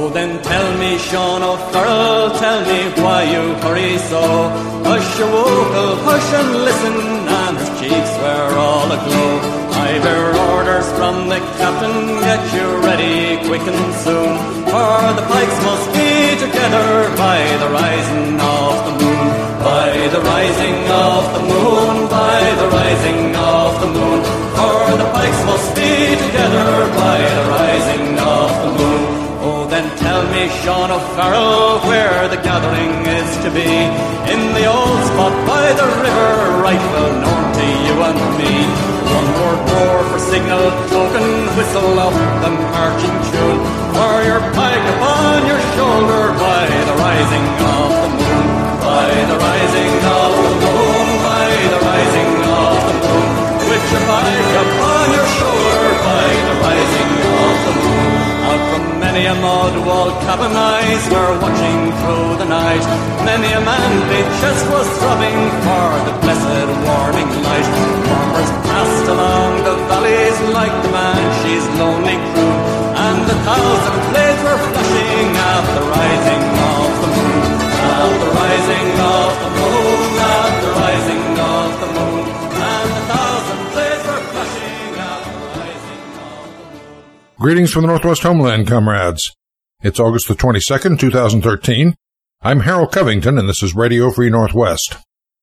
then tell me, Sean O'Farrell, tell me why you hurry so. Hush your wokel, hush and listen, and his cheeks were all aglow. I bear orders from the captain, get you ready quick and soon, for the pikes must be together by the rising of the moon. By the rising of the moon, by the rising of the moon, for the pikes must be together by the rising of the moon. Oh, then tell me, Sean O'Farrell, where the gathering is to be. In the old spot by the river, right well known to you and me. One more roar for signal token, whistle out the marching tune, for your pike upon your shoulder by the rising of the moon. By the rising of the moon, by the rising of the moon, with your pike upon your shoulder by the rising of the moon. Out from many a mud wall cabin eyes were watching through the night. Many a manly chest was throbbing for the blessed warning light. Farmers passed along the valleys like the Banshee's lonely crew, and 1,000 blades were flashing at the rising of the moon. At the rising of the moon, at the rising of the moon, and 1,000 blades were flashing at the rising of the moon. Greetings from the Northwest Homeland, comrades. It's August the 22nd, 2013. I'm Harold Covington, and this is Radio Free Northwest.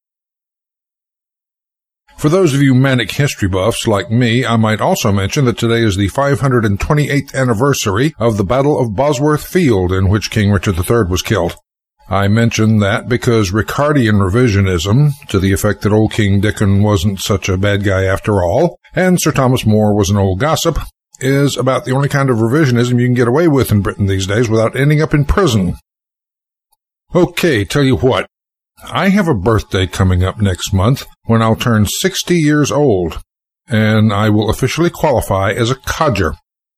For those of you manic history buffs like me, I might also mention that today is the 528th anniversary of the Battle of Bosworth Field, in which King Richard III was killed. I mention that because Ricardian revisionism, to the effect that old King Dickon wasn't such a bad guy after all, and Sir Thomas More was an old gossip, is about the only kind of revisionism you can get away with in Britain these days without ending up in prison. Okay, tell you what. I have a birthday coming up next month when I'll turn 60 years old, and I will officially qualify as a codger.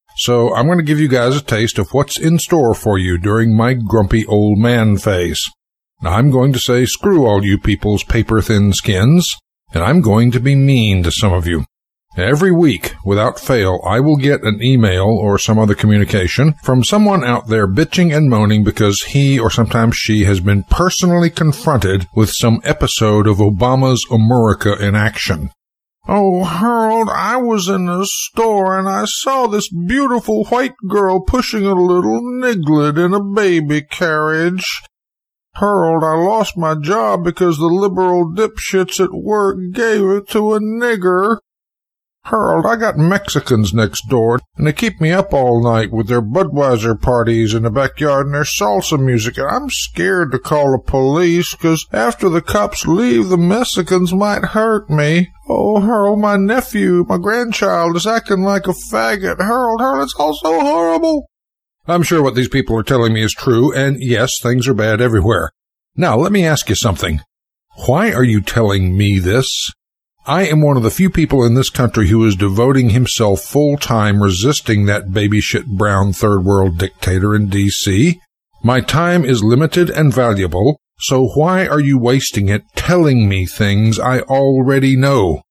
So I'm going to give you guys a taste of what's in store for you during my grumpy old man phase. Now, I'm going to say screw all you people's paper-thin skins, and I'm going to be mean to some of you. Every week, without fail, I will get an email or some other communication from someone out there bitching and moaning because he or sometimes she has been personally confronted with some episode of Obama's America in action. Oh, Harold, I was in the store and I saw this beautiful white girl pushing a little niglet in a baby carriage. Harold, I lost my job because the liberal dipshits at work gave it to a nigger. Harold, I got Mexicans next door, and they keep me up all night with their Budweiser parties in the backyard and their salsa music, and I'm scared to call the police, 'cause after the cops leave, the Mexicans might hurt me. Oh, Harold, my nephew, my grandchild, is acting like a faggot. Harold, it's all so horrible. I'm sure what these people are telling me is true, and yes, things are bad everywhere. Now, let me ask you something. Why are you telling me this? I am one of the few people in this country who is devoting himself full-time resisting that baby shit brown third world dictator in D.C. My time is limited and valuable, so why are you wasting it telling me things I already know?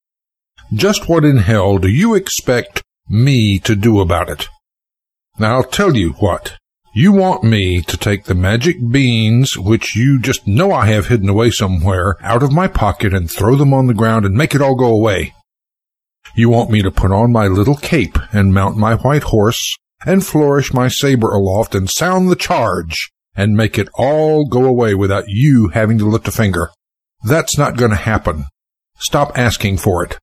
Just what in hell do you expect me to do about it? Now, I'll tell you what. You want me to take the magic beans, which you just know I have hidden away somewhere, out of my pocket and throw them on the ground and make it all go away. You want me to put on my little cape and mount my white horse and flourish my saber aloft and sound the charge and make it all go away without you having to lift a finger. That's not going to happen. Stop asking for it.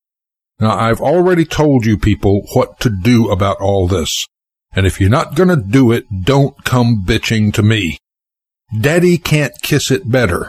Now, I've already told you people what to do about all this. And if you're not going to do it, don't come bitching to me. Daddy can't kiss it better.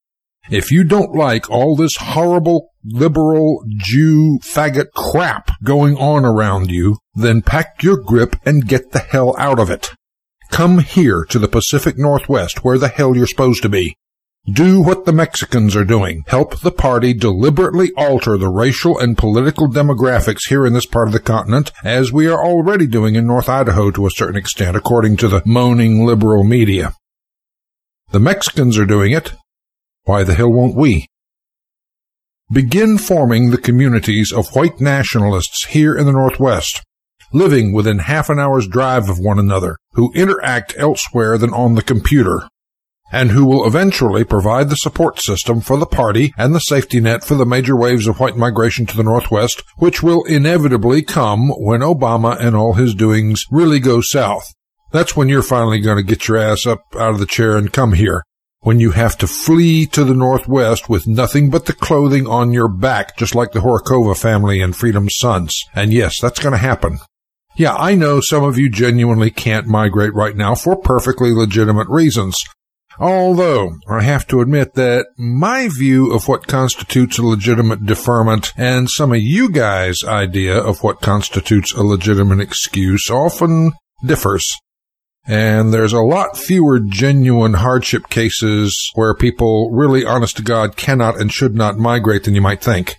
If you don't like all this horrible liberal Jew faggot crap going on around you, then pack your grip and get the hell out of it. Come here to the Pacific Northwest where the hell you're supposed to be. Do what the Mexicans are doing. Help the party deliberately alter the racial and political demographics here in this part of the continent, as we are already doing in North Idaho to a certain extent, according to the moaning liberal media. The Mexicans are doing it. Why the hell won't we? Begin forming the communities of white nationalists here in the Northwest. living within half an hour's drive of one another, who interact elsewhere than on the computer, and who will eventually provide the support system for the party and the safety net for the major waves of white migration to the Northwest, which will inevitably come when Obama and all his doings really go south. That's when you're finally going to get your ass up out of the chair and come here, when you have to flee to the Northwest with nothing but the clothing on your back, just like the Horikova family and Freedom's Sons. And yes, that's going to happen. Yeah, I know some of you genuinely can't migrate right now for perfectly legitimate reasons. Although, I have to admit that my view of what constitutes a legitimate deferment and some of you guys' idea of what constitutes a legitimate excuse often differs. And there's a lot fewer genuine hardship cases where people really, honest to God, cannot and should not migrate than you might think.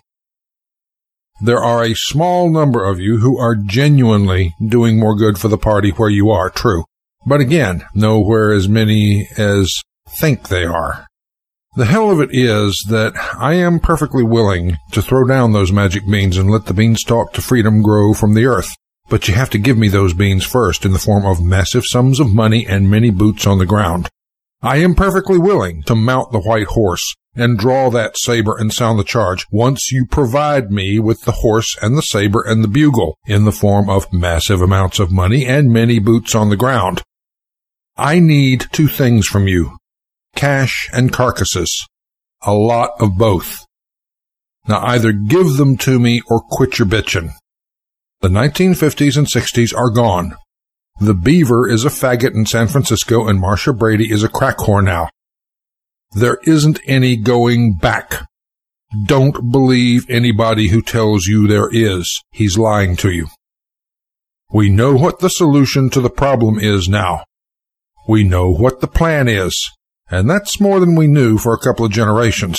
There are a small number of you who are genuinely doing more good for the party where you are, true. But again, nowhere as many as think they are. The hell of it is that I am perfectly willing to throw down those magic beans and let the beanstalk to freedom grow from the earth. But you have to give me those beans first in the form of massive sums of money and many boots on the ground. I am perfectly willing to mount the white horse and draw that saber and sound the charge once you provide me with the horse and the saber and the bugle in the form of massive amounts of money and many boots on the ground. I need two things from you, cash and carcasses, a lot of both. Now either give them to me or quit your bitchin'. The 1950s and 60s are gone. The Beaver is a faggot in San Francisco and Marcia Brady is a crack whore now. There isn't any going back. Don't believe anybody who tells you there is. He's lying to you. We know what the solution to the problem is now. We know what the plan is, and that's more than we knew for a couple of generations.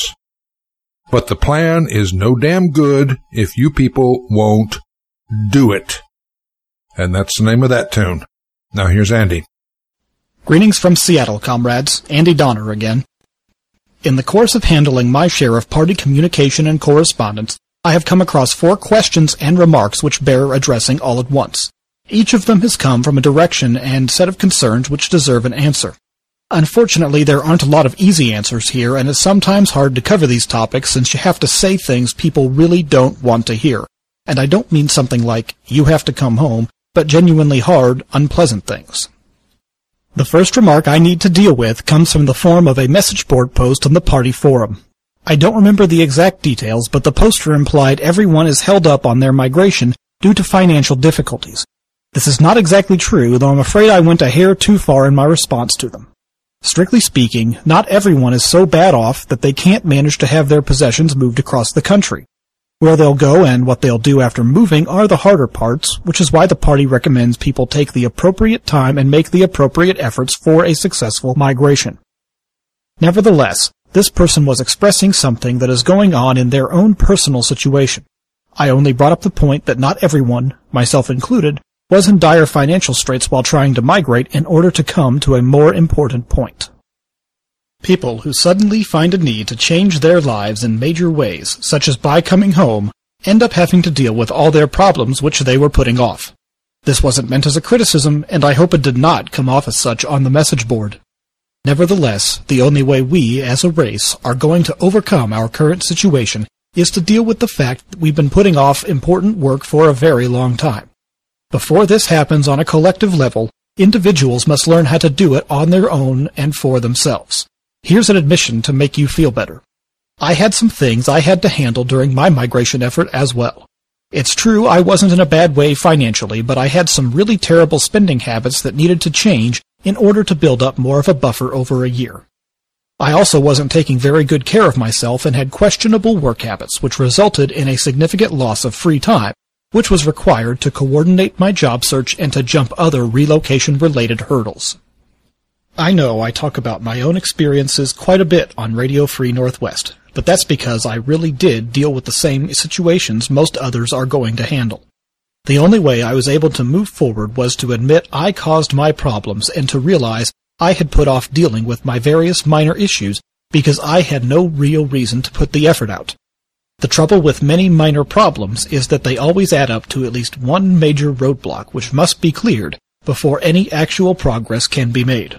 But the plan is no damn good if you people won't do it. And that's the name of that tune. Now here's Andy. Greetings from Seattle, comrades. Andy Donner again. In the course of handling my share of party communication and correspondence, I have come across 4 questions and remarks which bear addressing all at once. Each of them has come from a direction and set of concerns which deserve an answer. Unfortunately, there aren't a lot of easy answers here, and it's sometimes hard to cover these topics since you have to say things people really don't want to hear. And I don't mean something like, you have to come home, but genuinely hard, unpleasant things. The first remark I need to deal with comes from the form of a message board post on the party forum. I don't remember the exact details, but the poster implied everyone is held up on their migration due to financial difficulties. This is not exactly true, though I'm afraid I went a hair too far in my response to them. Strictly speaking, not everyone is so bad off that they can't manage to have their possessions moved across the country. Where they'll go and what they'll do after moving are the harder parts, which is why the party recommends people take the appropriate time and make the appropriate efforts for a successful migration. Nevertheless, this person was expressing something that is going on in their own personal situation. I only brought up the point that not everyone, myself included, was in dire financial straits while trying to migrate in order to come to a more important point. People who suddenly find a need to change their lives in major ways, such as by coming home, end up having to deal with all their problems which they were putting off. This wasn't meant as a criticism, and I hope it did not come off as such on the message board. Nevertheless, the only way we, as a race, are going to overcome our current situation is to deal with the fact that we've been putting off important work for a very long time. Before this happens on a collective level, individuals must learn how to do it on their own and for themselves. Here's an admission to make you feel better. I had some things I had to handle during my migration effort as well. It's true I wasn't in a bad way financially, but I had some really terrible spending habits that needed to change in order to build up more of a buffer over a year. I also wasn't taking very good care of myself and had questionable work habits, which resulted in a significant loss of free time, which was required to coordinate my job search and to jump other relocation-related hurdles. I know I talk about my own experiences quite a bit on Radio Free Northwest, but that's because I really did deal with the same situations most others are going to handle. The only way I was able to move forward was to admit I caused my problems and to realize I had put off dealing with my various minor issues because I had no real reason to put the effort out. The trouble with many minor problems is that they always add up to at least one major roadblock which must be cleared before any actual progress can be made.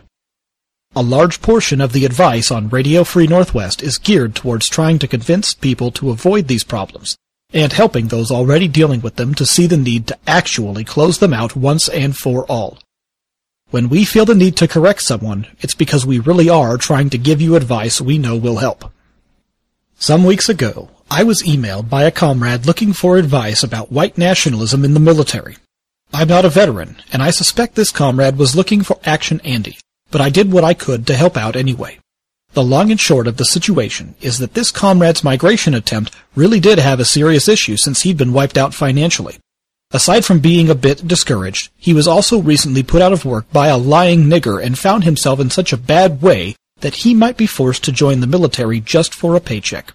A large portion of the advice on Radio Free Northwest is geared towards trying to convince people to avoid these problems, and helping those already dealing with them to see the need to actually close them out once and for all. When we feel the need to correct someone, it's because we really are trying to give you advice we know will help. Some weeks ago, I was emailed by a comrade looking for advice about white nationalism in the military. I'm not a veteran, and I suspect this comrade was looking for Action Andy, but I did what I could to help out anyway. The long and short of the situation is that this comrade's migration attempt really did have a serious issue since he'd been wiped out financially. Aside from being a bit discouraged, he was also recently put out of work by a lying nigger and found himself in such a bad way that he might be forced to join the military just for a paycheck.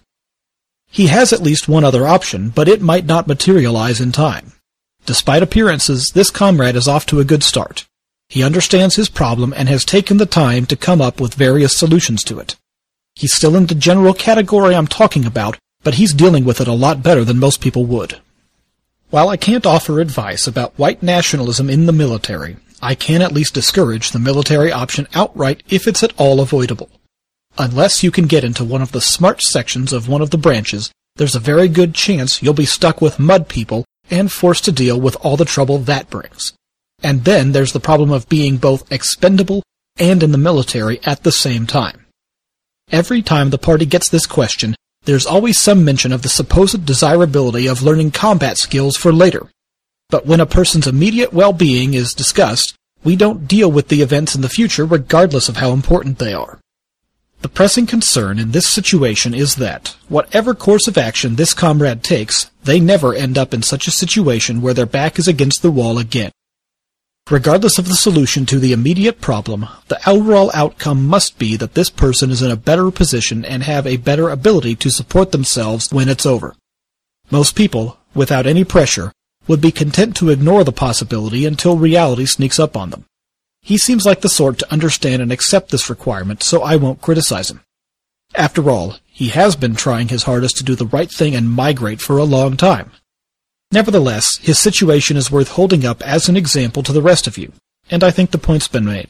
He has at least one other option, but it might not materialize in time. Despite appearances, this comrade is off to a good start. He understands his problem and has taken the time to come up with various solutions to it. He's still in the general category I'm talking about, but he's dealing with it a lot better than most people would. While I can't offer advice about white nationalism in the military, I can at least discourage the military option outright if it's at all avoidable. Unless you can get into one of the smart sections of one of the branches, there's a very good chance you'll be stuck with mud people and forced to deal with all the trouble that brings. And then there's the problem of being both expendable and in the military at the same time. Every time the party gets this question, there's always some mention of the supposed desirability of learning combat skills for later. But when a person's immediate well-being is discussed, we don't deal with the events in the future regardless of how important they are. The pressing concern in this situation is that, whatever course of action this comrade takes, they never end up in such a situation where their back is against the wall again. Regardless of the solution to the immediate problem, the overall outcome must be that this person is in a better position and have a better ability to support themselves when it's over. Most people, without any pressure, would be content to ignore the possibility until reality sneaks up on them. He seems like the sort to understand and accept this requirement, so I won't criticize him. After all, he has been trying his hardest to do the right thing and migrate for a long time. Nevertheless, his situation is worth holding up as an example to the rest of you, and I think the point's been made.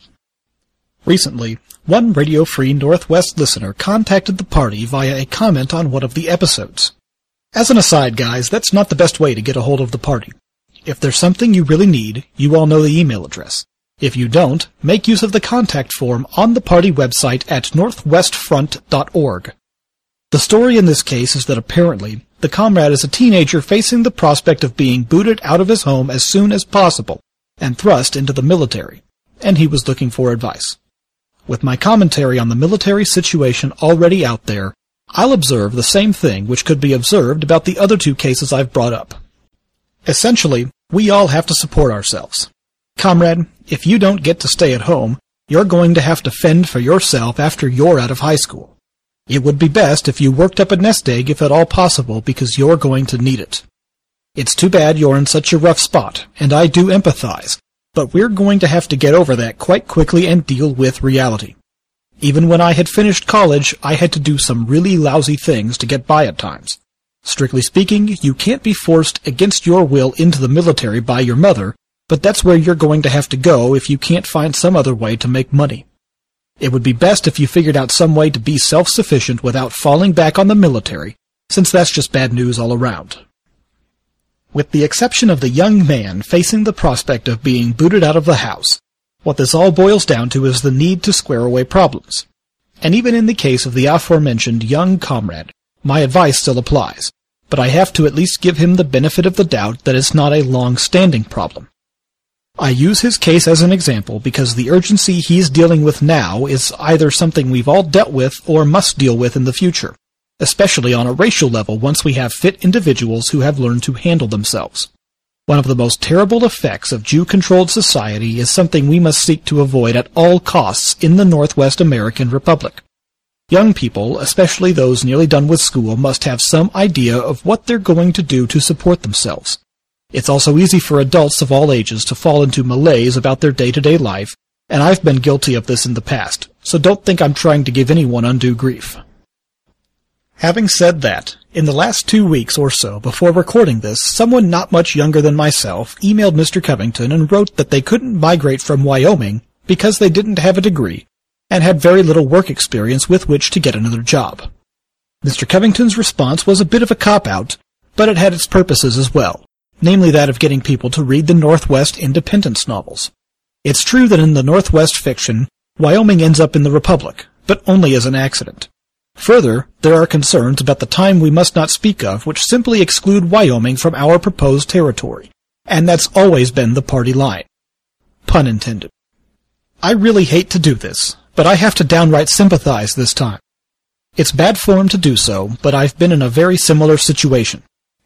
Recently, one Radio Free Northwest listener contacted the party via a comment on one of the episodes. As an aside, guys, that's not the best way to get a hold of the party. If there's something you really need, you all know the email address. If you don't, make use of the contact form on the party website at northwestfront.org. The story in this case is that apparently, the comrade is a teenager facing the prospect of being booted out of his home as soon as possible and thrust into the military, and he was looking for advice. With my commentary on the military situation already out there, I'll observe the same thing which could be observed about the other two cases I've brought up. Essentially, we all have to support ourselves. Comrade, if you don't get to stay at home, you're going to have to fend for yourself after you're out of high school. It would be best if you worked up a nest egg if at all possible because you're going to need it. It's too bad you're in such a rough spot, and I do empathize, but we're going to have to get over that quite quickly and deal with reality. Even when I had finished college, I had to do some really lousy things to get by at times. Strictly speaking, you can't be forced against your will into the military by your mother, but that's where you're going to have to go if you can't find some other way to make money. It would be best if you figured out some way to be self-sufficient without falling back on the military, since that's just bad news all around. With the exception of the young man facing the prospect of being booted out of the house, what this all boils down to is the need to square away problems. And even in the case of the aforementioned young comrade, my advice still applies, but I have to at least give him the benefit of the doubt that it's not a long-standing problem. I use his case as an example because the urgency he's dealing with now is either something we've all dealt with or must deal with in the future, especially on a racial level once we have fit individuals who have learned to handle themselves. One of the most terrible effects of Jew-controlled society is something we must seek to avoid at all costs in the Northwest American Republic. Young people, especially those nearly done with school, must have some idea of what they're going to do to support themselves. It's also easy for adults of all ages to fall into malaise about their day-to-day life, and I've been guilty of this in the past, so don't think I'm trying to give anyone undue grief. Having said that, In the last 2 weeks or so before recording this, someone not much younger than myself emailed Mr. Covington and wrote that they couldn't migrate from Wyoming because they didn't have a degree and had very little work experience with which to get another job. Mr. Covington's response was a bit of a cop-out, but it had its purposes as well, namely that of getting people to read the Northwest independence novels. It's true that in the Northwest fiction, Wyoming ends up in the Republic, but only as an accident. Further, there are concerns about the time we must not speak of which simply exclude Wyoming from our proposed territory, and that's always been the party line. Pun intended. I really hate to do this, but I have to downright sympathize this time. It's bad form to do so, but I've been in a very similar situation.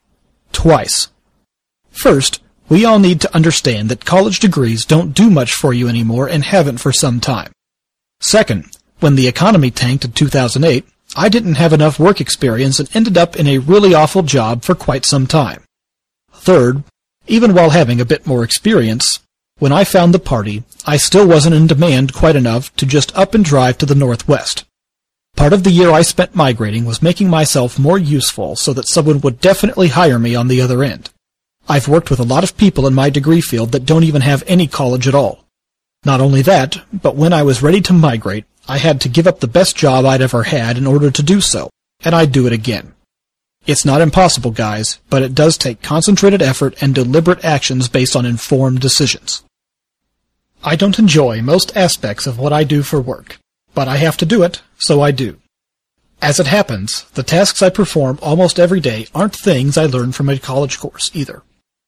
Twice. First, we all need to understand that college degrees don't do much for you anymore and haven't for some time. Second, when the economy tanked in 2008, I didn't have enough work experience and ended up in a really awful job for quite some time. Third, even while having a bit more experience, when I found the party, I still wasn't in demand quite enough to just up and drive to the Northwest. Part of the year I spent migrating was making myself more useful so that someone would definitely hire me on the other end. I've worked with a lot of people in my degree field that don't even have any college at all. Not only that, but when I was ready to migrate, I had to give up the best job I'd ever had in order to do so, and I'd do it again. It's not impossible, guys, but it does take concentrated effort and deliberate actions based on informed decisions. I don't enjoy most aspects of what I do for work, but I have to do it, so I do. As it happens, the tasks I perform almost every day aren't things I learned from a college course either.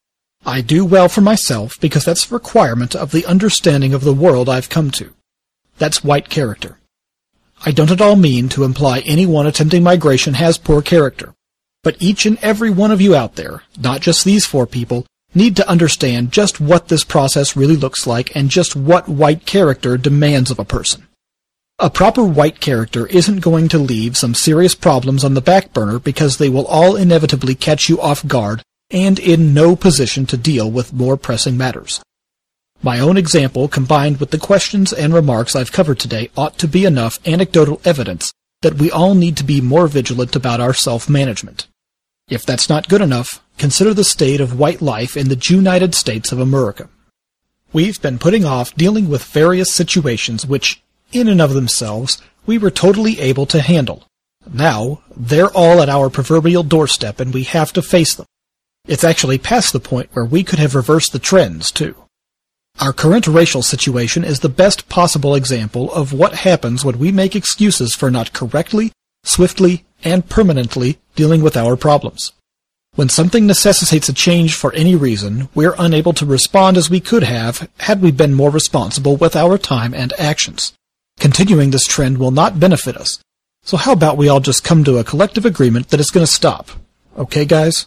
I do well for myself because that's a requirement of the understanding of the world I've come to. That's white character. I don't at all mean to imply anyone attempting migration has poor character, but each and every one of you out there, not just these 4 people, need to understand just what this process really looks like and just what white character demands of a person. A proper white character isn't going to leave some serious problems on the back burner because they will all inevitably catch you off guard and in no position to deal with more pressing matters. My own example, combined with the questions and remarks I've covered today, ought to be enough anecdotal evidence that we all need to be more vigilant about our self-management. If that's not good enough, consider the state of white life in the United States of America. We've been putting off dealing with various situations which, in and of themselves, we were totally able to handle. Now, they're all at our proverbial doorstep and we have to face them. It's actually past the point where we could have reversed the trends, too. Our current racial situation is the best possible example of what happens when we make excuses for not correctly, swiftly, and permanently dealing with our problems. When something necessitates a change for any reason, we're unable to respond as we could have had we been more responsible with our time and actions. Continuing this trend will not benefit us, so how about we all just come to a collective agreement that it's going to stop? Okay, guys?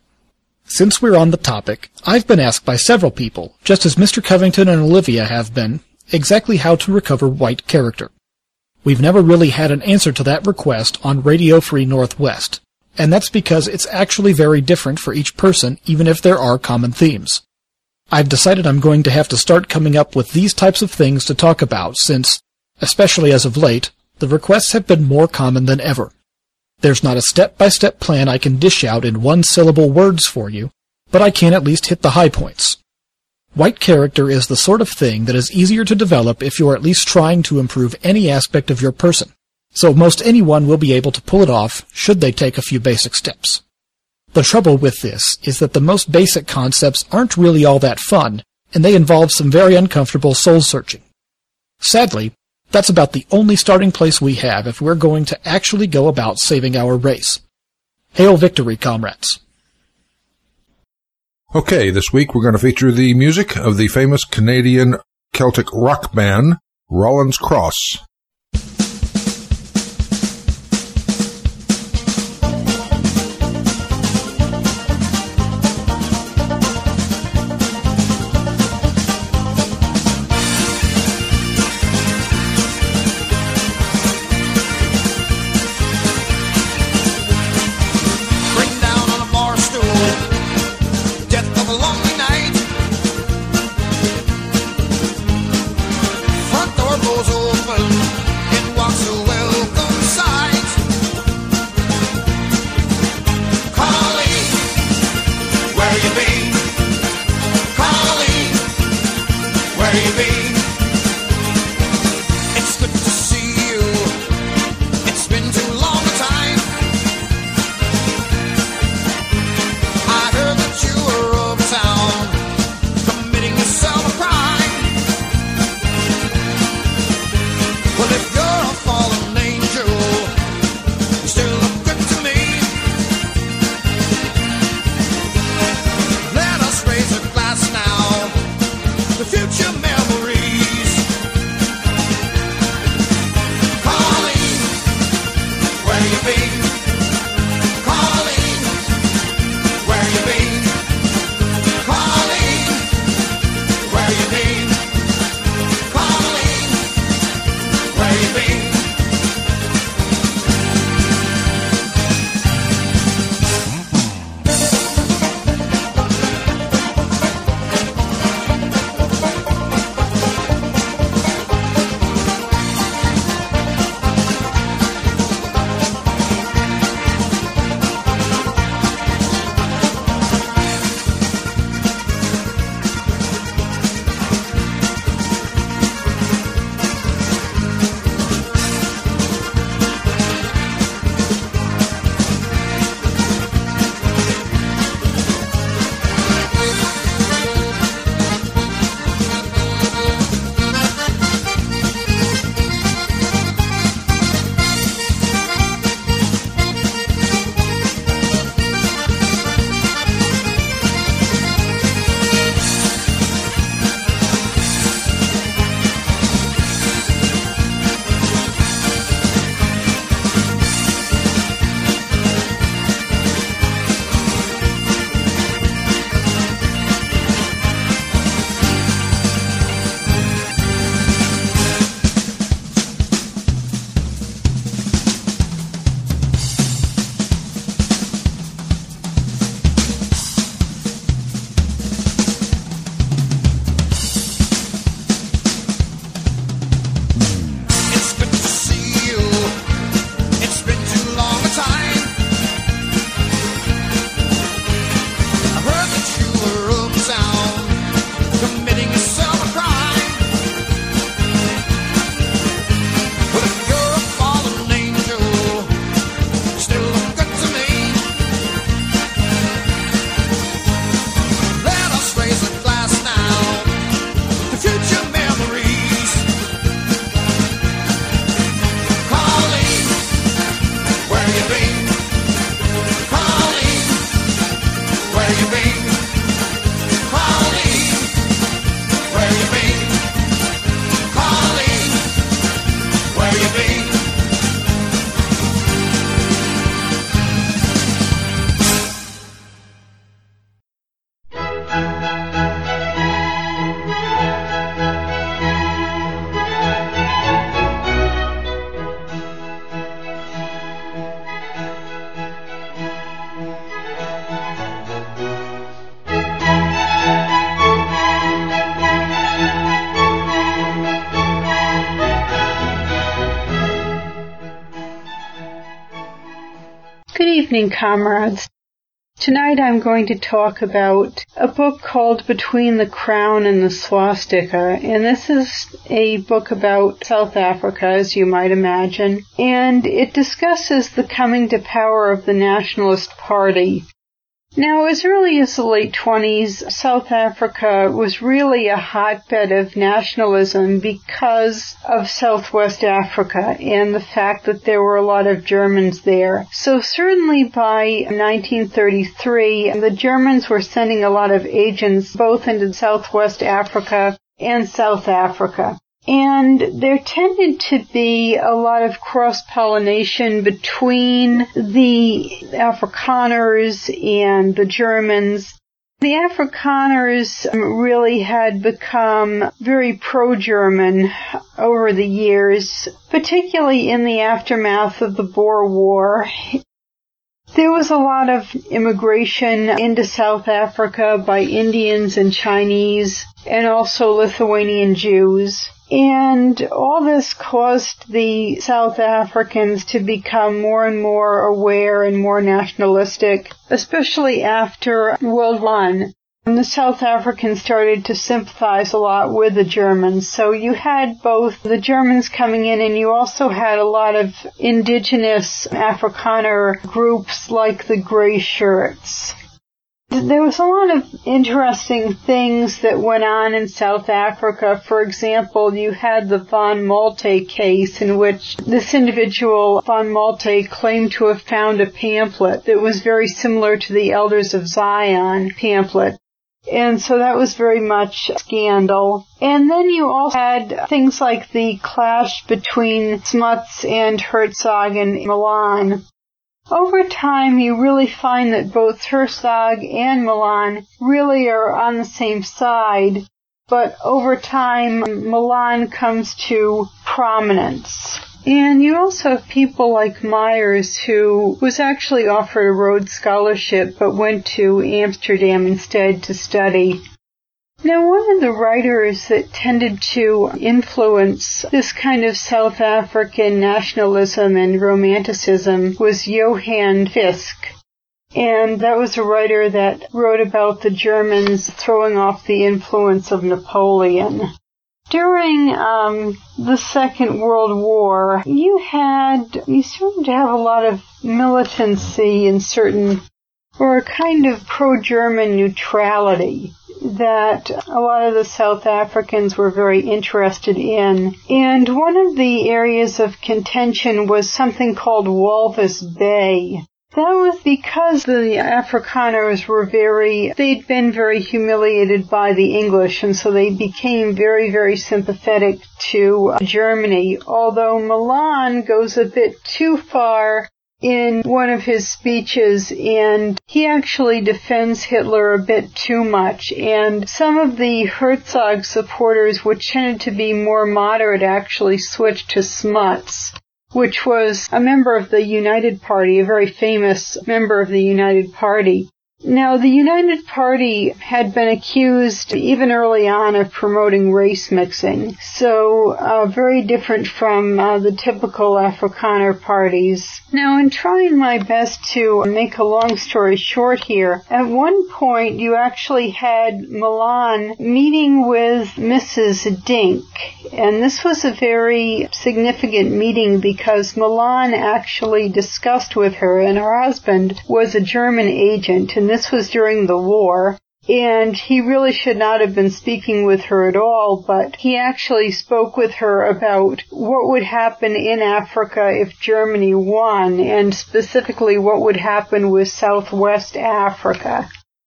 Since we're on the topic, I've been asked by several people, just as Mr. Covington and Olivia have been, exactly how to recover white character. We've never really had an answer to that request on Radio Free Northwest, and that's because it's actually very different for each person, even if there are common themes. I've decided I'm going to have to start coming up with these types of things to talk about since, especially as of late, the requests have been more common than ever. There's not a step-by-step plan I can dish out in one-syllable words for you, but I can at least hit the high points. White character is the sort of thing that is easier to develop if you're at least trying to improve any aspect of your person, so most anyone will be able to pull it off should they take a few basic steps. The trouble with this is that the most basic concepts aren't really all that fun, and they involve some very uncomfortable soul-searching. Sadly, that's about the only starting place we have if we're going to actually go about saving our race. Hail victory, comrades. Okay, this week we're going to feature the music of the famous Canadian Celtic rock band, Rollins Cross. Front door goes open. evening, comrades. Tonight I'm going to talk about a book called Between the Crown and the Swastika, and this is a book about South Africa, as you might imagine, and it discusses the coming to power of the Nationalist Party. Now, as early as the late 20s, South Africa was really a hotbed of nationalism because of Southwest Africa and the fact that there were a lot of Germans there. So certainly by 1933, the Germans were sending a lot of agents both into Southwest Africa and South Africa. And there tended to be a lot of cross-pollination between the Afrikaners and the Germans. The Afrikaners really had become very pro-German over the years, particularly in the aftermath of the Boer War. There was a lot of immigration into South Africa by Indians and Chinese, and also Lithuanian Jews. And all this caused the South Africans to become more and more aware and more nationalistic, especially after World War I. And the South Africans started to sympathize a lot with the Germans. So you had both the Germans coming in, and you also had a lot of indigenous Afrikaner groups like the Grey Shirts. There was a lot of interesting things that went on in South Africa. For example, you had the Von Malte case, in which this individual, Von Malte, claimed to have found a pamphlet that was very similar to the Elders of Zion pamphlet. And so that was very much a scandal. And then you also had things like the clash between Smuts and Herzog in Milan. Over time, you really find that both Herzog and Milan really are on the same side, but over time, Milan comes to prominence. And you also have people like Myers, who was actually offered a Rhodes Scholarship, but went to Amsterdam instead to study. Now, one of the writers that tended to influence this kind of South African nationalism and romanticism was Johann Fisk. And that was a writer that wrote about the Germans throwing off the influence of Napoleon. During the Second World War, you started to have a lot of militancy in certain, or a kind of pro-German neutrality that a lot of the South Africans were very interested in. And one of the areas of contention was something called Walvis Bay. That was because the Afrikaners they'd been very humiliated by the English, and so they became very, very sympathetic to Germany, although Milan goes a bit too far in one of his speeches, and he actually defends Hitler a bit too much. And some of the Herzog supporters, which tended to be more moderate, actually switched to Smuts, which was a member of the United Party, a very famous member of the United Party. Now, the United Party had been accused even early on of promoting race mixing, so very different from the typical Afrikaner parties. Now, in trying my best to make a long story short here, at one point you actually had Milan meeting with Mrs. Dink, and this was a very significant meeting because Milan actually discussed with her, and her husband was a German agent, and this was during the war, and he really should not have been speaking with her at all, but he actually spoke with her about what would happen in Africa if Germany won, and specifically what would happen with Southwest Africa.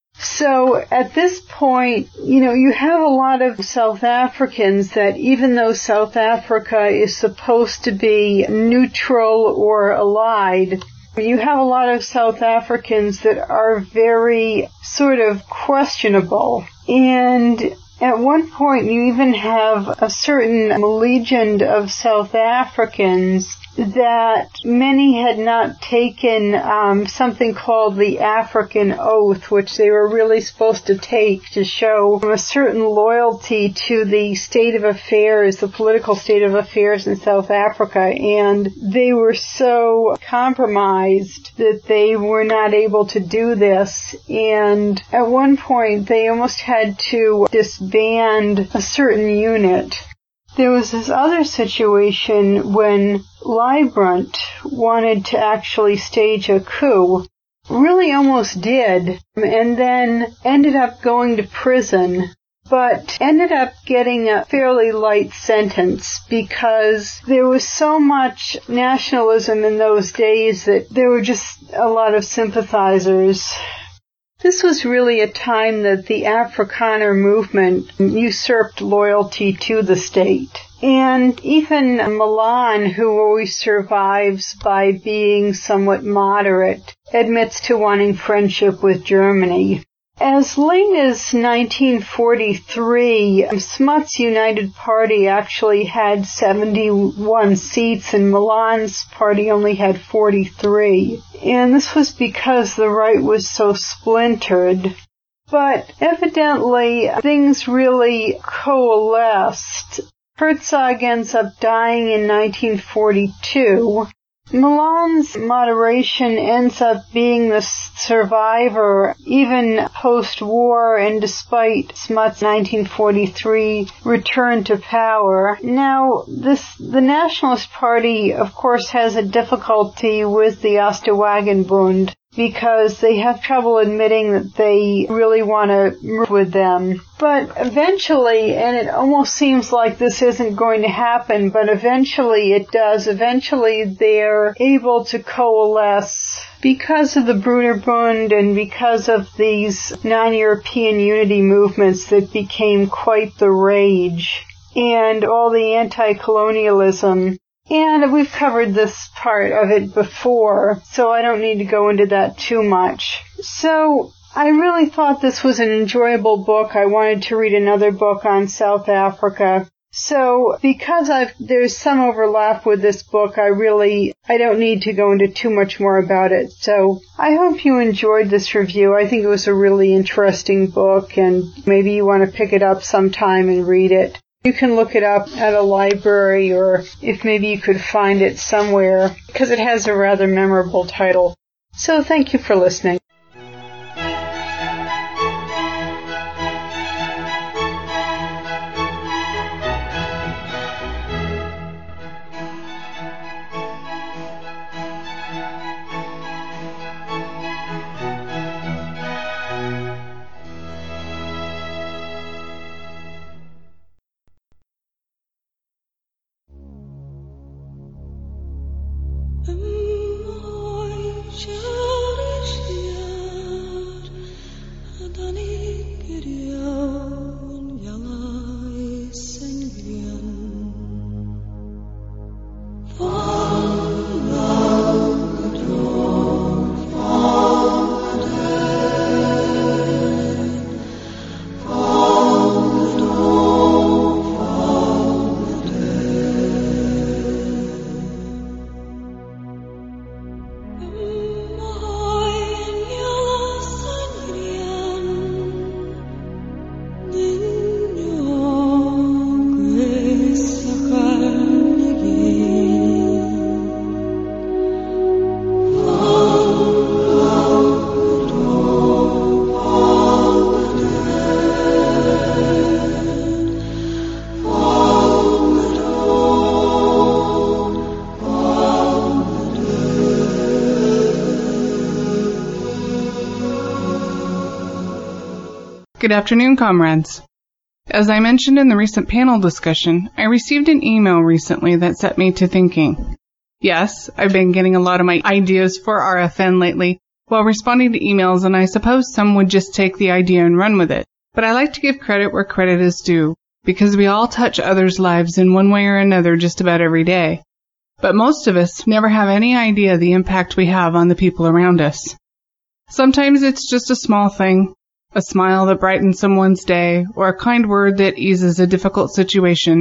So at this point, you have a lot of South Africans that, even though South Africa is supposed to be neutral or allied, you have a lot of South Africans that are very sort of questionable. And at one point you even have a certain legend of South Africans that many had not taken something called the African Oath, which they were really supposed to take to show a certain loyalty to the state of affairs, the political state of affairs in South Africa, and they were so compromised that they were not able to do this, and at one point they almost had to disband a certain unit. There was this other situation when Leibbrandt wanted to actually stage a coup, really almost did, and then ended up going to prison, but ended up getting a fairly light sentence because there was so much nationalism in those days that there were just a lot of sympathizers. This was really a time that the Afrikaner movement usurped loyalty to the state. And even Milan, who always survives by being somewhat moderate, admits to wanting friendship with Germany. As late as 1943, Smuts United Party actually had 71 seats and Milan's party only had 43. And this was because the right was so splintered. But evidently, things really coalesced. Herzog ends up dying in 1942. Milan's moderation ends up being the survivor even post-war and despite Smuts' 1943 return to power. Now, the Nationalist Party, of course, has a difficulty with the Osterwagenbund because they have trouble admitting that they really want to merge with them. But eventually, and it almost seems like this isn't going to happen, but eventually it does. Eventually they're able to coalesce because of the Brunnerbund and because of these non-European unity movements that became quite the rage, and all the anti-colonialism. And we've covered this part of it before, so I don't need to go into that too much. So I really thought this was an enjoyable book. I wanted to read another book on South Africa. So because there's some overlap with this book, I don't need to go into too much more about it. So I hope you enjoyed this review. I think it was a really interesting book, and maybe you want to pick it up sometime and read it. You can look it up at a library, or if maybe you could find it somewhere, because it has a rather memorable title. So thank you for listening. Good afternoon, comrades. As I mentioned in the recent panel discussion, I received an email recently that set me to thinking. Yes, I've been getting a lot of my ideas for RFN lately while responding to emails, and I suppose some would just take the idea and run with it. But I like to give credit where credit is due, because we all touch others' lives in one way or another just about every day. But most of us never have any idea the impact we have on the people around us. Sometimes it's just a small thing, a smile that brightens someone's day, or a kind word that eases a difficult situation,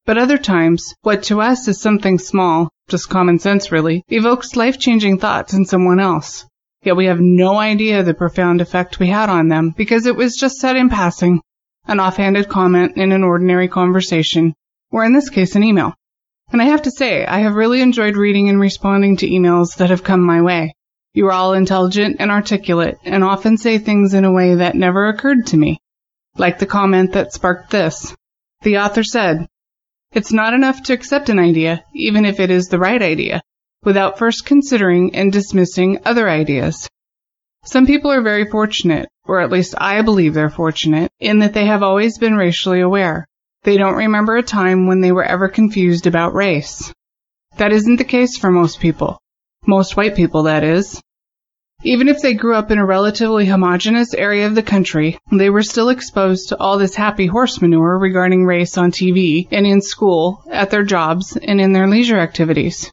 But other times, what to us is something small, just common sense really, evokes life-changing thoughts in someone else. Yet we have no idea the profound effect we had on them because it was just said in passing, an offhanded comment in an ordinary conversation, or in this case an email. And I have to say, I have really enjoyed reading and responding to emails that have come my way. You are all intelligent and articulate, and often say things in a way that never occurred to me. Like the comment that sparked this. The author said, "It's not enough to accept an idea, even if it is the right idea, without first considering and dismissing other ideas." Some people are very fortunate, or at least I believe they're fortunate, in that they have always been racially aware. They don't remember a time when they were ever confused about race. That isn't the case for most people. Most white people, that is. Even if they grew up in a relatively homogeneous area of the country, they were still exposed to all this happy horse manure regarding race on TV and in school, at their jobs, and in their leisure activities.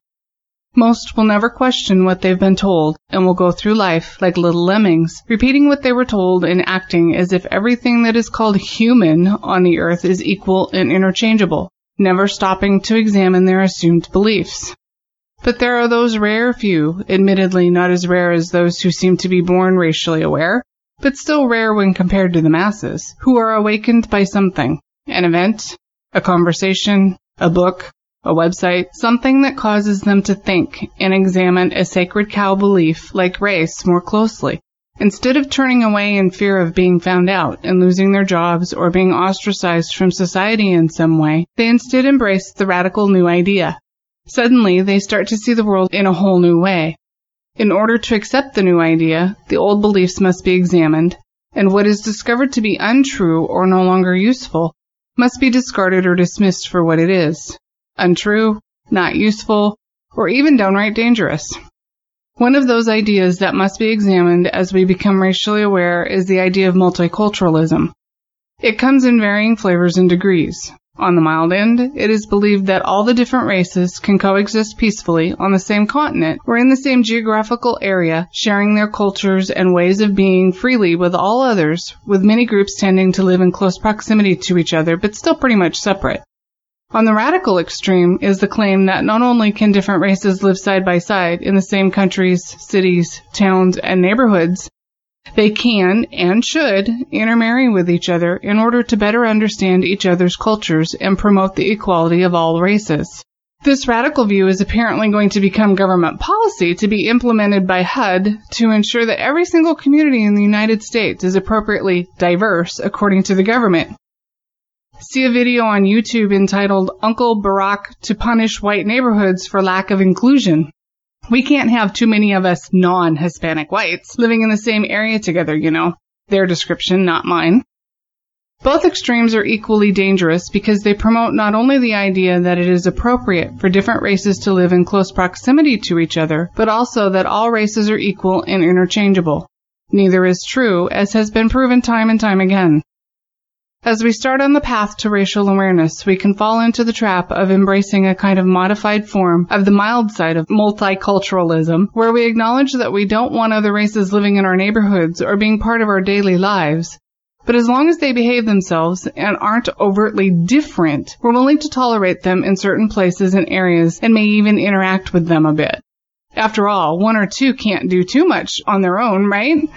Most will never question what they've been told and will go through life like little lemmings, repeating what they were told and acting as if everything that is called human on the earth is equal and interchangeable, never stopping to examine their assumed beliefs. But there are those rare few, admittedly not as rare as those who seem to be born racially aware, but still rare when compared to the masses, who are awakened by something, an event, a conversation, a book, a website, something that causes them to think and examine a sacred cow belief like race more closely. Instead of turning away in fear of being found out and losing their jobs or being ostracized from society in some way, they instead embrace the radical new idea. Suddenly, they start to see the world in a whole new way. In order to accept the new idea, the old beliefs must be examined, and what is discovered to be untrue or no longer useful must be discarded or dismissed for what it is. Untrue, not useful, or even downright dangerous. One of those ideas that must be examined as we become racially aware is the idea of multiculturalism. It comes in varying flavors and degrees. On the mild end, it is believed that all the different races can coexist peacefully on the same continent or in the same geographical area, sharing their cultures and ways of being freely with all others, with many groups tending to live in close proximity to each other but still pretty much separate. On the radical extreme is the claim that not only can different races live side by side in the same countries, cities, towns, and neighborhoods, they can and should intermarry with each other in order to better understand each other's cultures and promote the equality of all races. This radical view is apparently going to become government policy to be implemented by HUD to ensure that every single community in the United States is appropriately diverse according to the government. See a video on YouTube entitled "Uncle Barack to Punish White Neighborhoods for Lack of Inclusion." We can't have too many of us non-Hispanic whites living in the same area together, you know. Their description, not mine. Both extremes are equally dangerous because they promote not only the idea that it is appropriate for different races to live in close proximity to each other, but also that all races are equal and interchangeable. Neither is true, as has been proven time and time again. As we start on the path to racial awareness, we can fall into the trap of embracing a kind of modified form of the mild side of multiculturalism, where we acknowledge that we don't want other races living in our neighborhoods or being part of our daily lives. But as long as they behave themselves and aren't overtly different, we're willing to tolerate them in certain places and areas and may even interact with them a bit. After all, one or two can't do too much on their own, right?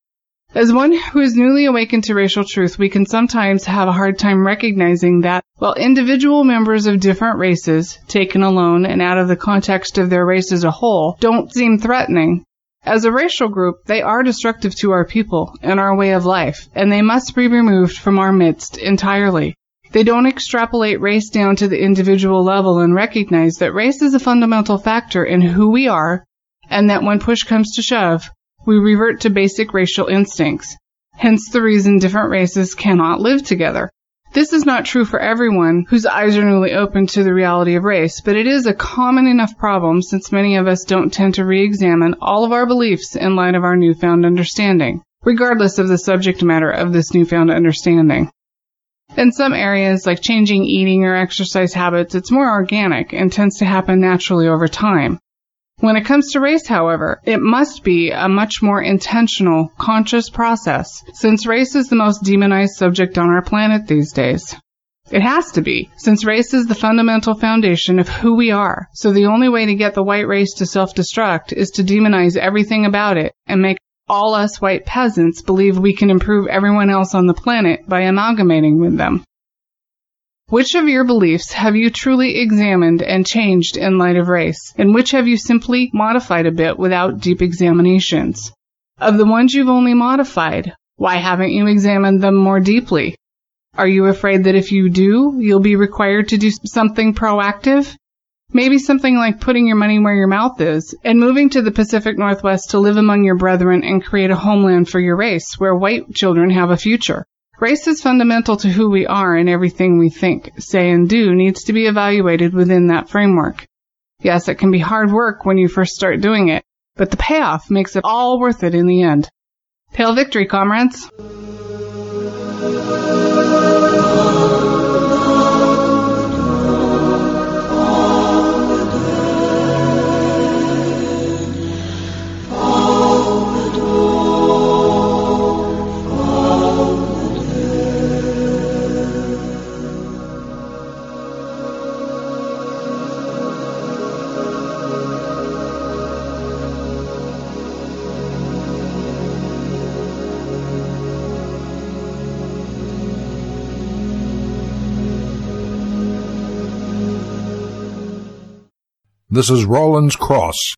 As one who is newly awakened to racial truth, we can sometimes have a hard time recognizing that, while individual members of different races, taken alone and out of the context of their race as a whole, don't seem threatening, as a racial group, they are destructive to our people and our way of life, and they must be removed from our midst entirely. They don't extrapolate race down to the individual level and recognize that race is a fundamental factor in who we are, and that when push comes to shove, we revert to basic racial instincts, hence the reason different races cannot live together. This is not true for everyone whose eyes are newly opened to the reality of race, but it is a common enough problem since many of us don't tend to re-examine all of our beliefs in light of our newfound understanding, regardless of the subject matter of this newfound understanding. In some areas, like changing eating or exercise habits, it's more organic and tends to happen naturally over time. When it comes to race, however, it must be a much more intentional, conscious process, since race is the most demonized subject on our planet these days. It has to be, since race is the fundamental foundation of who we are. So the only way to get the white race to self-destruct is to demonize everything about it and make all us white peasants believe we can improve everyone else on the planet by amalgamating with them. Which of your beliefs have you truly examined and changed in light of race, and which have you simply modified a bit without deep examinations? Of the ones you've only modified, why haven't you examined them more deeply? Are you afraid that if you do, you'll be required to do something proactive? Maybe something like putting your money where your mouth is and moving to the Pacific Northwest to live among your brethren and create a homeland for your race where white children have a future. Race is fundamental to who we are, and everything we think, say, and do needs to be evaluated within that framework. Yes, it can be hard work when you first start doing it, but the payoff makes it all worth it in the end. Hail victory, comrades! This is Roland's Cross.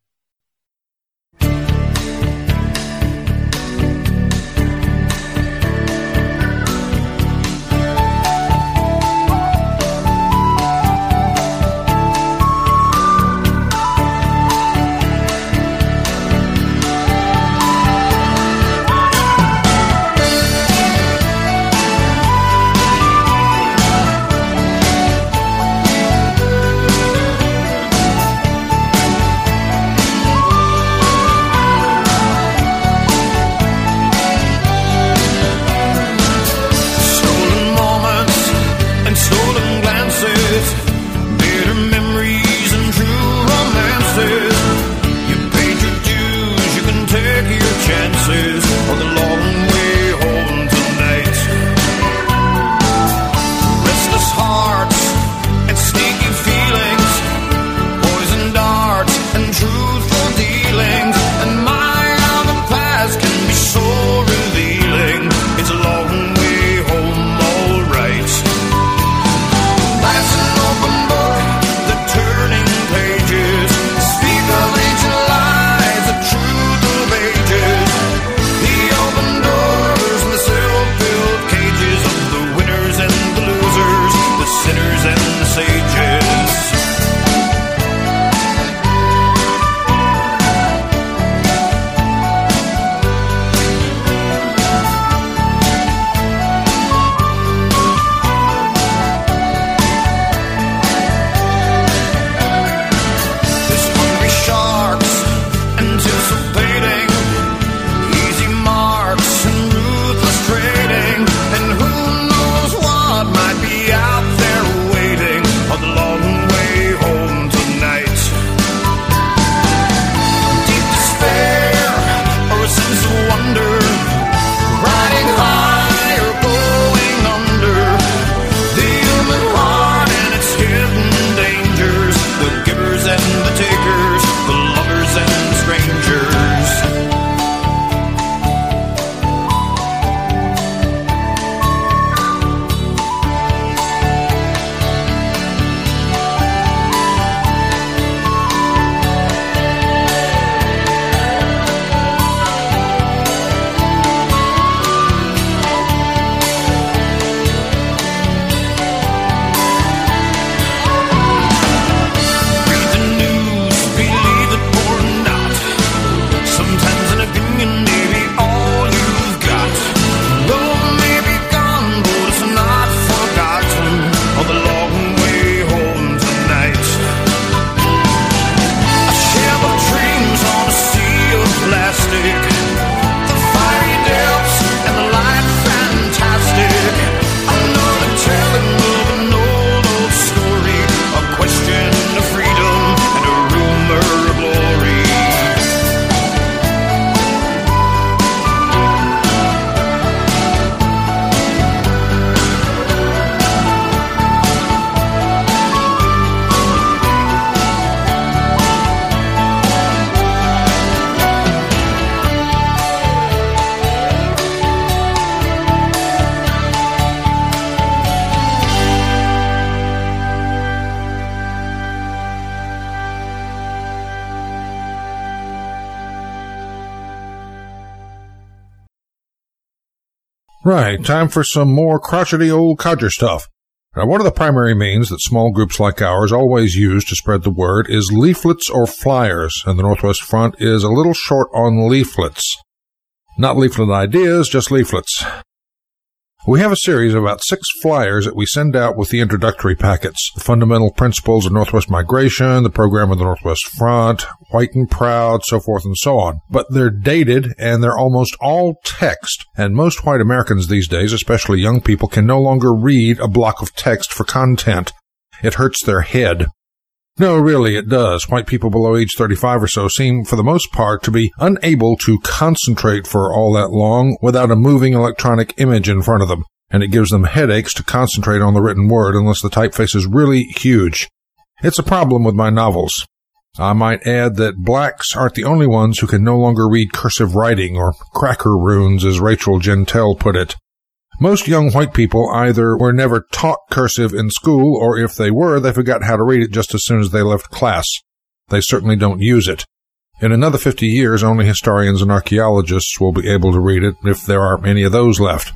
Right, time for some more crotchety old codger stuff. Now, one of the primary means that small groups like ours always use to spread the word is leaflets or flyers, and the Northwest Front is a little short on leaflets. Not leaflet ideas, just leaflets. We have a series of about 6 flyers that we send out with the introductory packets. The fundamental principles of Northwest migration, the program of the Northwest Front, white and proud, so forth and so on. But they're dated and they're almost all text. And most white Americans these days, especially young people, can no longer read a block of text for content. It hurts their head. No, really, it does. White people below age 35 or so seem, for the most part, to be unable to concentrate for all that long without a moving electronic image in front of them, and it gives them headaches to concentrate on the written word unless the typeface is really huge. It's a problem with my novels. I might add that blacks aren't the only ones who can no longer read cursive writing, or cracker runes, as Rachel Gentile put it. Most young white people either were never taught cursive in school, or if they were, they forgot how to read it just as soon as they left class. They certainly don't use it. In another 50 years, only historians and archaeologists will be able to read it, if there are any of those left.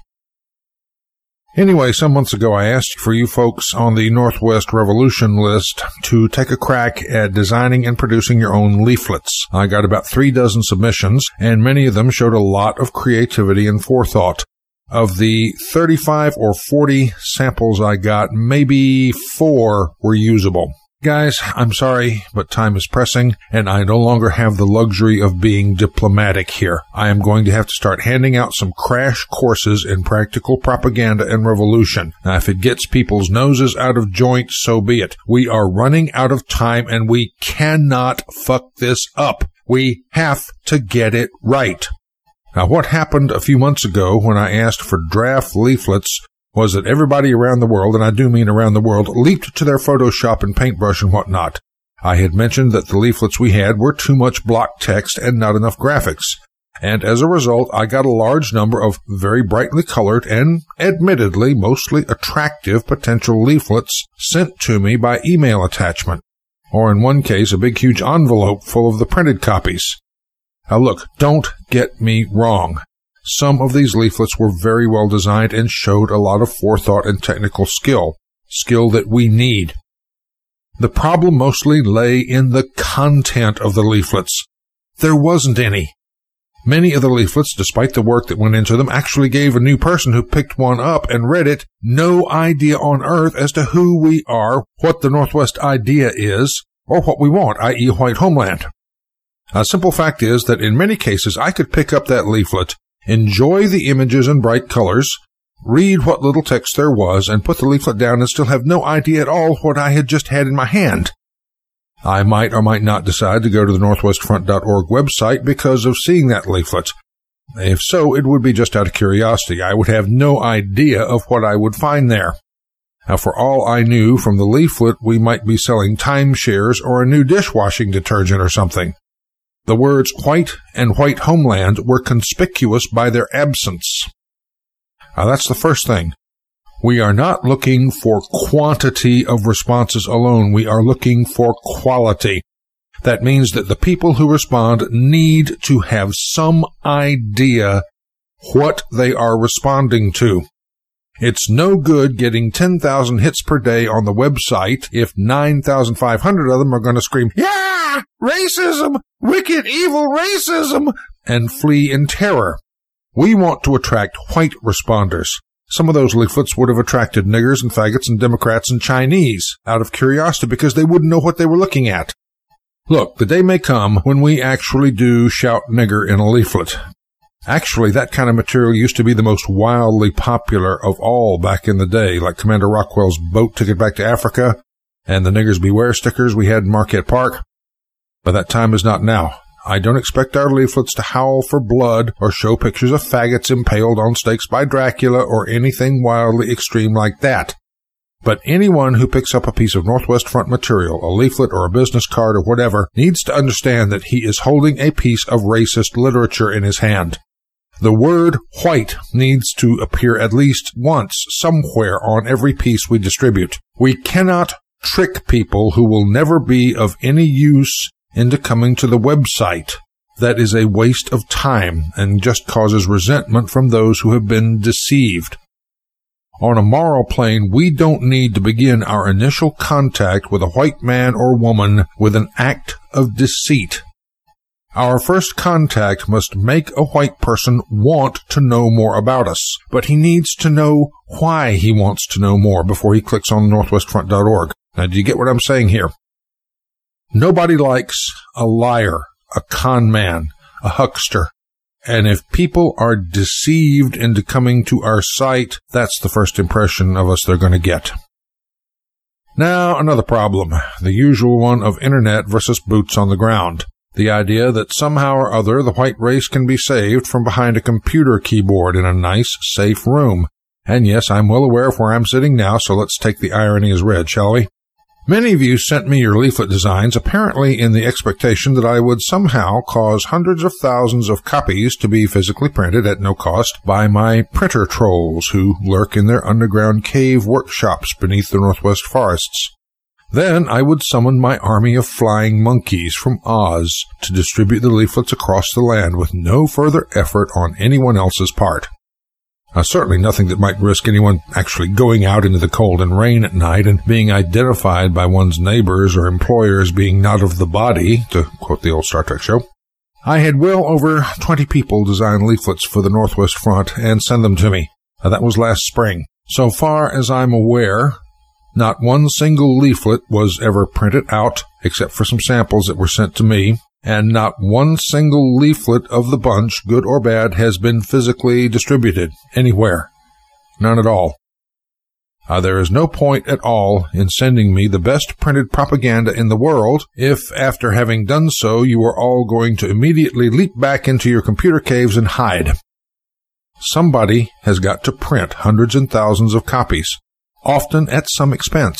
Anyway, some months ago I asked for you folks on the Northwest Revolution list to take a crack at designing and producing your own leaflets. I got about 36 submissions, and many of them showed a lot of creativity and forethought. Of the 35 or 40 samples I got, maybe 4 were usable. Guys, I'm sorry, but time is pressing, and I no longer have the luxury of being diplomatic here. I am going to have to start handing out some crash courses in practical propaganda and revolution. Now, if it gets people's noses out of joint, so be it. We are running out of time, and we cannot fuck this up. We have to get it right. Now, what happened a few months ago when I asked for draft leaflets was that everybody around the world, and I do mean around the world, leaped to their Photoshop and paintbrush and whatnot. I had mentioned that the leaflets we had were too much block text and not enough graphics. And as a result, I got a large number of very brightly colored and, admittedly, mostly attractive potential leaflets sent to me by email attachment. Or in one case, a big huge envelope full of the printed copies. Now look, don't get me wrong. Some of these leaflets were very well designed and showed a lot of forethought and technical skill that we need. The problem mostly lay in the content of the leaflets. There wasn't any. Many of the leaflets, despite the work that went into them, actually gave a new person who picked one up and read it no idea on earth as to who we are, what the Northwest idea is, or what we want, i.e. a white homeland. A simple fact is that in many cases I could pick up that leaflet, enjoy the images and bright colors, read what little text there was, and put the leaflet down and still have no idea at all what I had just had in my hand. I might or might not decide to go to the northwestfront.org website because of seeing that leaflet. If so, it would be just out of curiosity. I would have no idea of what I would find there. Now, for all I knew from the leaflet, we might be selling timeshares or a new dishwashing detergent or something. The words white and white homeland were conspicuous by their absence. Now, that's the first thing. We are not looking for quantity of responses alone. We are looking for quality. That means that the people who respond need to have some idea what they are responding to. It's no good getting 10,000 hits per day on the website if 9,500 of them are going to scream, "Yeah! Racism! Wicked, evil racism!" and flee in terror. We want to attract white responders. Some of those leaflets would have attracted niggers and faggots and Democrats and Chinese out of curiosity because they wouldn't know what they were looking at. Look, the day may come when we actually do shout nigger in a leaflet. Actually, that kind of material used to be the most wildly popular of all back in the day, like Commander Rockwell's boat ticket back to Africa and the Niggers Beware stickers we had in Marquette Park. But that time is not now. I don't expect our leaflets to howl for blood or show pictures of faggots impaled on stakes by Dracula or anything wildly extreme like that. But anyone who picks up a piece of Northwest Front material, a leaflet or a business card or whatever, needs to understand that he is holding a piece of racist literature in his hand. The word white needs to appear at least once somewhere on every piece we distribute. We cannot trick people who will never be of any use into coming to the website. that is a waste of time and just causes resentment from those who have been deceived. On a moral plane, we don't need to begin our initial contact with a white man or woman with an act of deceit. Our first contact must make a white person want to know more about us, but he needs to know why he wants to know more before he clicks on northwestfront.org. Now, do you get what I'm saying here? Nobody likes a liar, a con man, a huckster. And if people are deceived into coming to our site, that's the first impression of us they're going to get. Now, another problem, the usual one of internet versus boots on the ground. The idea that somehow or other the white race can be saved from behind a computer keyboard in a nice, safe room. And yes, I'm well aware of where I'm sitting now, so let's take the irony as read, shall we? Many of you sent me your leaflet designs, apparently in the expectation that I would somehow cause hundreds of thousands of copies to be physically printed at no cost by my printer trolls who lurk in their underground cave workshops beneath the Northwest forests. Then I would summon my army of flying monkeys from Oz to distribute the leaflets across the land with no further effort on anyone else's part. Certainly nothing that might risk anyone actually going out into the cold and rain at night and being identified by one's neighbors or employers being not of the body, to quote the old Star Trek show. I had well over 20 people design leaflets for the Northwest Front and send them to me. That was last spring. So far as I'm aware, not one single leaflet was ever printed out, except for some samples that were sent to me, and not one single leaflet of the bunch, good or bad, has been physically distributed anywhere. None at all. There is no point at all in sending me the best printed propaganda in the world if, after having done so, you are all going to immediately leap back into your computer caves and hide. Somebody has got to print hundreds and thousands of copies, often at some expense.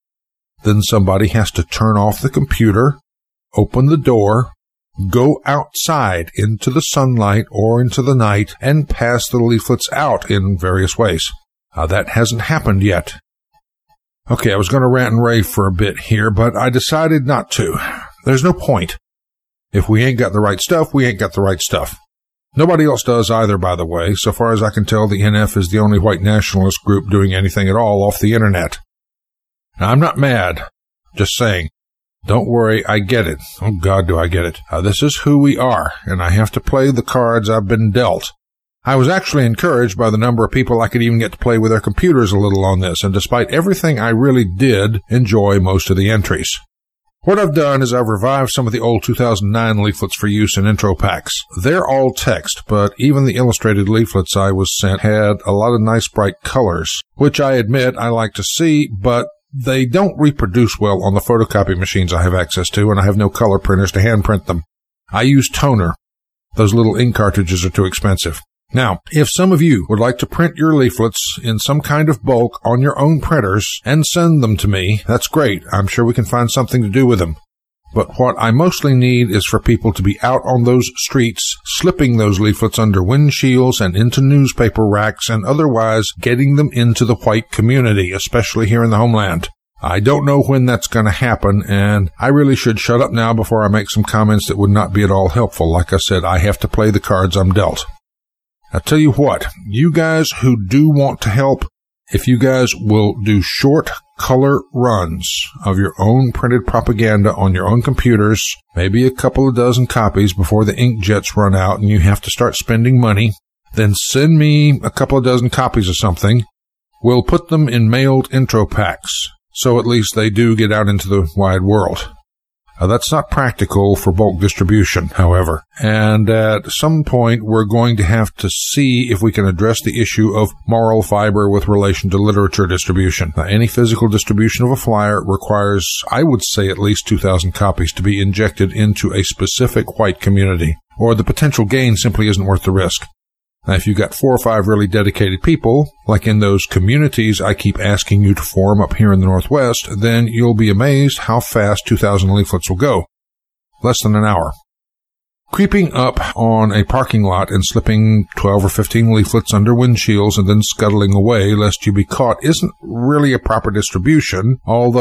Then somebody has to turn off the computer, open the door, go outside into the sunlight or into the night, and pass the leaflets out in various ways. That hasn't happened yet. Okay, I was going to rant and rave for a bit here, but I decided not to. There's no point. If we ain't got the right stuff, we ain't got the right stuff. Nobody else does either, by the way. So far as I can tell, the NF is the only white nationalist group doing anything at all off the internet. Now, I'm not mad. Just saying. Don't worry, I get it. Oh, God, do I get it. This is who we are, and I have to play the cards I've been dealt. I was actually encouraged by the number of people I could even get to play with their computers a little on this, and despite everything, I really did enjoy most of the entries. What I've done is I've revived some of the old 2009 leaflets for use in intro packs. They're all text, but even the illustrated leaflets I was sent had a lot of nice bright colors, which I admit I like to see, but they don't reproduce well on the photocopy machines I have access to, and I have no color printers to hand print them. I use toner. Those little ink cartridges are too expensive. Now, if some of you would like to print your leaflets in some kind of bulk on your own printers and send them to me, that's great. I'm sure we can find something to do with them. But what I mostly need is for people to be out on those streets, slipping those leaflets under windshields and into newspaper racks and otherwise getting them into the white community, especially here in the homeland. I don't know when that's going to happen, and I really should shut up now before I make some comments that would not be at all helpful. Like I said, I have to play the cards I'm dealt. I'll tell you what, you guys who do want to help, if you guys will do short color runs of your own printed propaganda on your own computers, maybe a couple of dozen copies before the inkjets run out and you have to start spending money, then send me a couple of dozen copies of something. We'll put them in mailed intro packs, so at least they do get out into the wide world. That's not practical for bulk distribution, however, and at some point we're going to have to see if we can address the issue of moral fiber with relation to literature distribution. Any physical distribution of a flyer requires, I would say, at least 2,000 copies to be injected into a specific white community, or the potential gain simply isn't worth the risk. Now, if you've got 4 or 5 really dedicated people, like in those communities I keep asking you to form up here in the Northwest, then you'll be amazed how fast 2,000 leaflets will go. Less than an hour. Creeping up on a parking lot and slipping 12 or 15 leaflets under windshields and then scuttling away lest you be caught isn't really a proper distribution, although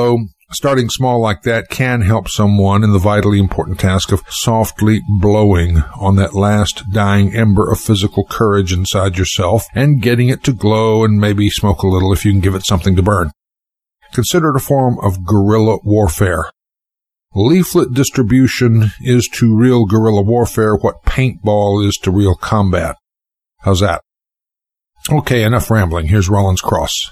Starting small like that can help someone in the vitally important task of softly blowing on that last dying ember of physical courage inside yourself and getting it to glow and maybe smoke a little if you can give it something to burn. Consider it a form of guerrilla warfare. Leaflet distribution is to real guerrilla warfare what paintball is to real combat. How's that? Okay, enough rambling. Here's Rollins Cross.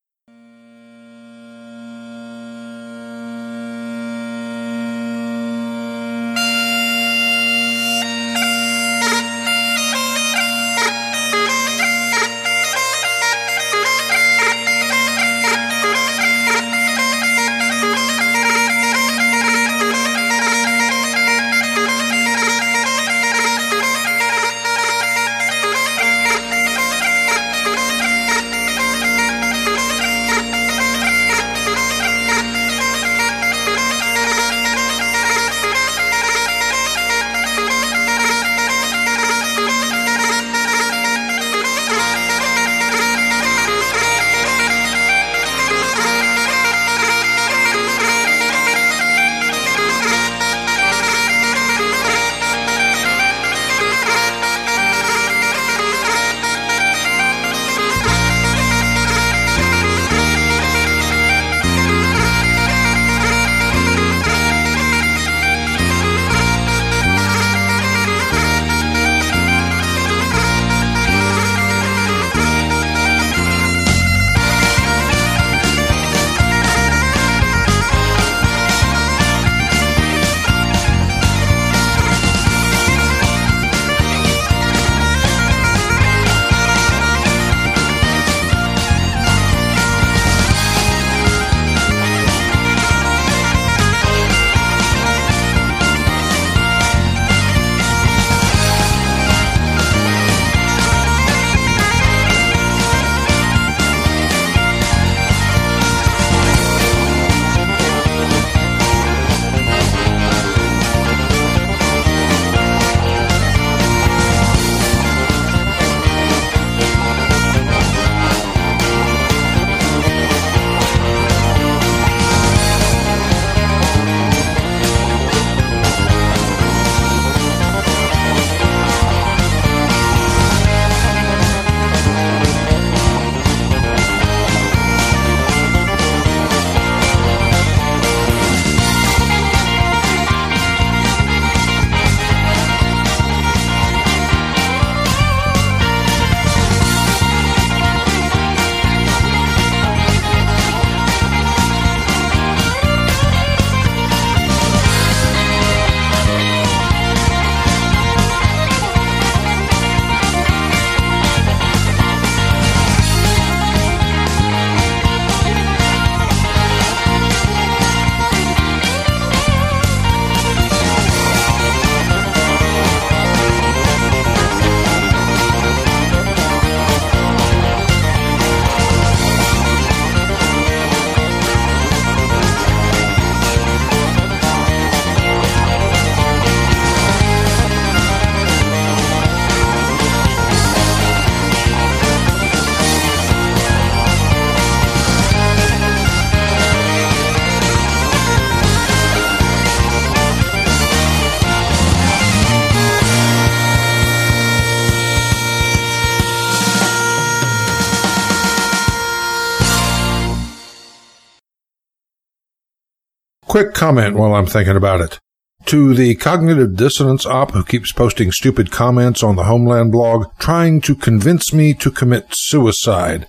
Quick comment while I'm thinking about it. To the cognitive dissonance op who keeps posting stupid comments on the Homeland blog, trying to convince me to commit suicide.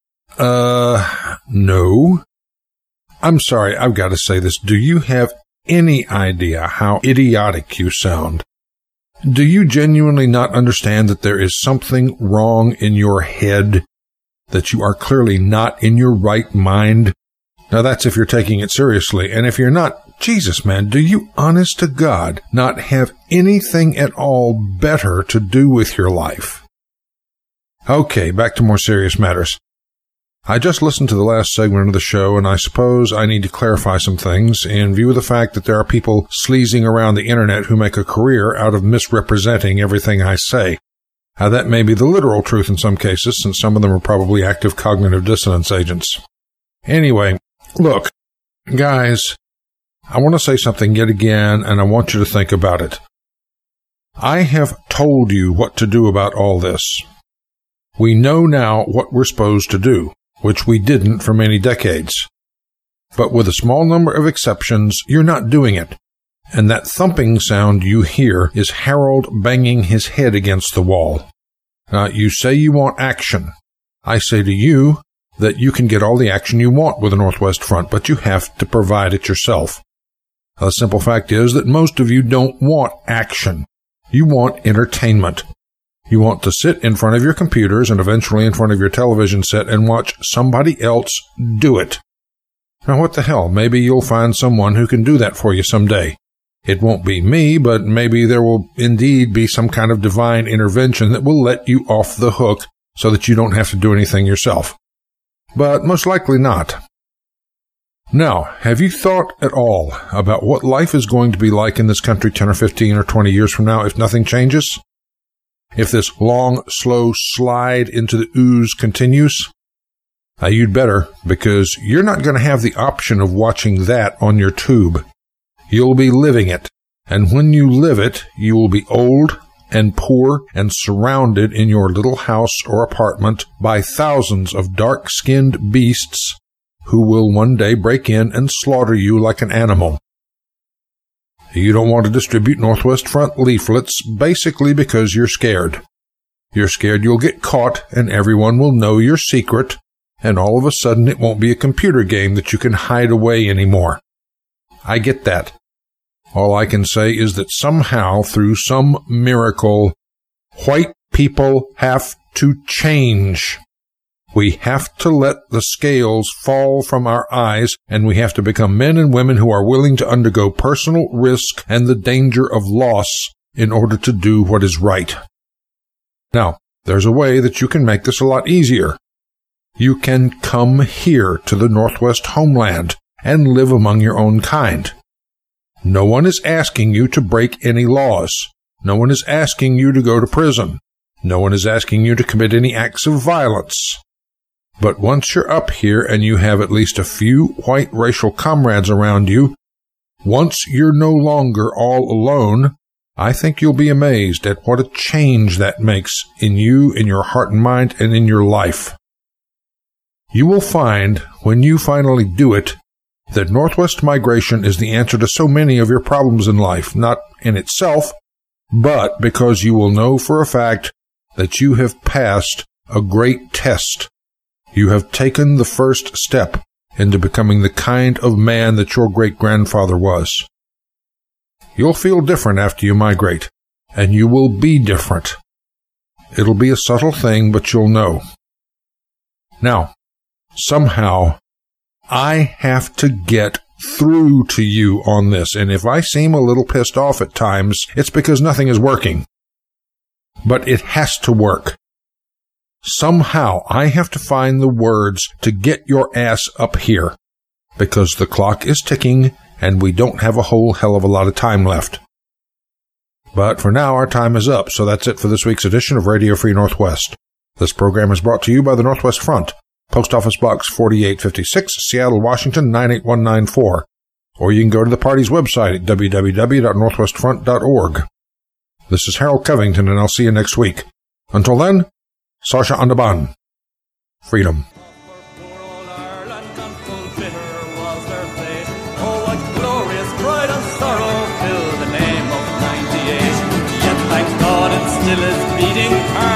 No. I'm sorry, I've got to say this. Do you have any idea how idiotic you sound? Do you genuinely not understand that there is something wrong in your head? That you are clearly not in your right mind? Now that's if you're taking it seriously, and if you're not, Jesus man, do you honest to God not have anything at all better to do with your life? Okay, back to more serious matters. I just listened to the last segment of the show, and I suppose I need to clarify some things in view of the fact that there are people sleazing around the internet who make a career out of misrepresenting everything I say. Now, that may be the literal truth in some cases, since some of them are probably active cognitive dissonance agents. Anyway, look, Guys, I want to say something yet again, and I want you to think about it. I have told you what to do about all this. We know now what we're supposed to do, which we didn't for many decades. But with a small number of exceptions, you're not doing it. And that thumping sound you hear is Harold banging his head against the wall. Now, you say you want action. I say to you that you can get all the action you want with the Northwest Front, but you have to provide it yourself. The simple fact is that most of you don't want action. You want entertainment. You want to sit in front of your computers and eventually in front of your television set and watch somebody else do it. Now, what the hell? Maybe you'll find someone who can do that for you someday. It won't be me, but maybe there will indeed be some kind of divine intervention that will let you off the hook so that you don't have to do anything yourself. But most likely not. Now, have you thought at all about what life is going to be like in this country 10 or 15 or 20 years from now if nothing changes? If this long, slow slide into the ooze continues? Now, you'd better, because you're not going to have the option of watching that on your tube. You'll be living it, and when you live it, you will be old and poor and surrounded in your little house or apartment by thousands of dark-skinned beasts who will one day break in and slaughter you like an animal. You don't want to distribute Northwest Front leaflets basically because you're scared. You're scared you'll get caught and everyone will know your secret, and all of a sudden it won't be a computer game that you can hide away anymore. I get that. All I can say is that somehow, through some miracle, white people have to change. We have to let the scales fall from our eyes, and we have to become men and women who are willing to undergo personal risk and the danger of loss in order to do what is right. Now, there's a way that you can make this a lot easier. You can come here to the Northwest homeland and live among your own kind. No one is asking you to break any laws. No one is asking you to go to prison. No one is asking you to commit any acts of violence. But once you're up here and you have at least a few white racial comrades around you, once you're no longer all alone, I think you'll be amazed at what a change that makes in you, in your heart and mind, and in your life. You will find, when you finally do it, that Northwest migration is the answer to so many of your problems in life, not in itself, but because you will know for a fact that you have passed a great test. You have taken the first step into becoming the kind of man that your great-grandfather was. You'll feel different after you migrate, and you will be different. It'll be a subtle thing, but you'll know. Now, somehow, I have to get through to you on this, and if I seem a little pissed off at times, it's because nothing is working. But it has to work. Somehow, I have to find the words to get your ass up here, because the clock is ticking, and we don't have a whole hell of a lot of time left. But for now, our time is up, so that's it for this week's edition of Radio Free Northwest. This program is brought to you by the Northwest Front, Post Office Box 4856, Seattle, Washington 98194. Or you can go to the party's website at www.northwestfront.org. This is Harold Covington, and I'll see you next week. Until then, Sasha Andaban. Freedom. Oh, what glorious pride and sorrow fill the name of 98. Yet thank God it still is beating.